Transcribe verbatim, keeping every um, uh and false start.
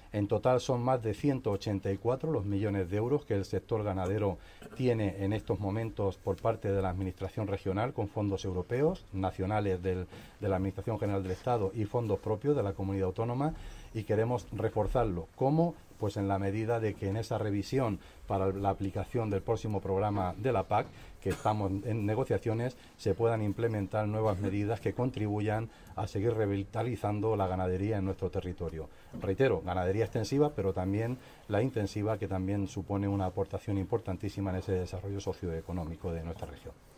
En total son más de ciento ochenta y cuatro los millones de euros que el sector ganadero tiene en estos momentos por parte de la Administración regional, con fondos europeos, nacionales del, de la Administración General del Estado y fondos propios de la comunidad autónoma, y queremos reforzarlo. ¿Cómo? Pues en la medida de que en esa revisión para la aplicación del próximo programa de la P A C, que estamos en negociaciones, se puedan implementar nuevas medidas que contribuyan a seguir revitalizando la ganadería en nuestro territorio. Reitero, ganadería extensiva, pero también la intensiva, que también supone una aportación importantísima en ese desarrollo socioeconómico de nuestra región.